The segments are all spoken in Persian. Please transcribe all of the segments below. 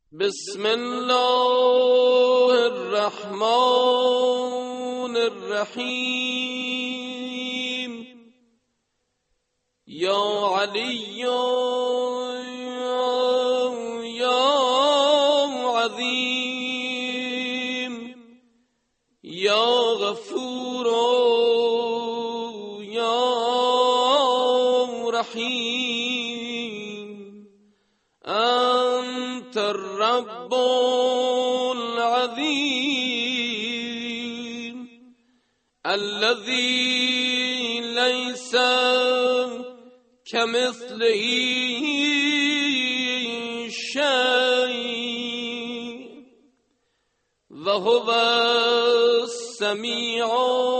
بسم الله الرحمن الرحیم. یا علی یا عظیم یا غفور یا رحیم انت الرب العظیم الذي ليس كمثله شيء وهو السميع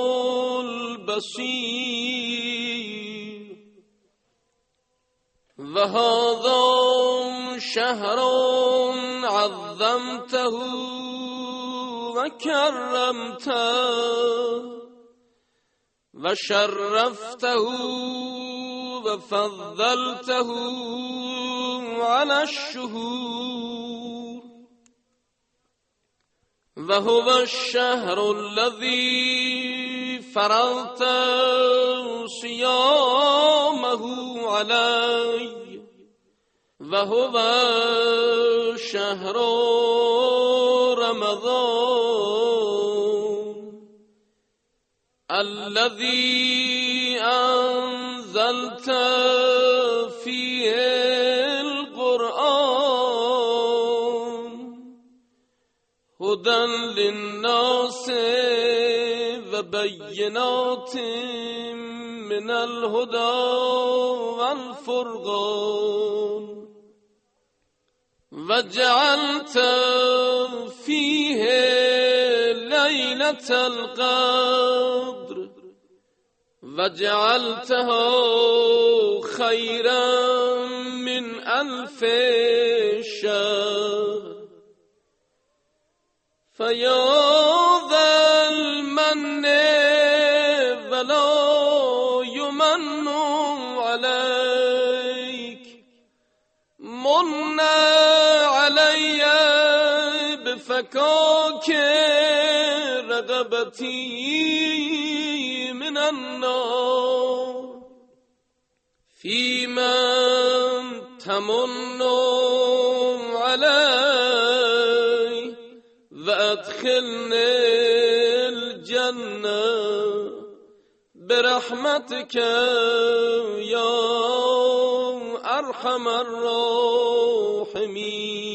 البصير. وهذا شهر عظمته وكرمته وشرفته وفضلته على الشهور. وهو الشهر الذي فرضت صيامه علي. وهو شهر رمضان الذي أنزلت فيه القرآن هدى للناس وبينات من الهدى والفرقان. وجعلت فيه ليلة القدر وجعلتها خيرا من 1000 شهر. فيا ذا المن ولا يمن عليك من علي بفكاك رغبتي من النار. فيمن تمن علي وادخلني الجنة برحمتك يا أرحم الراحمين.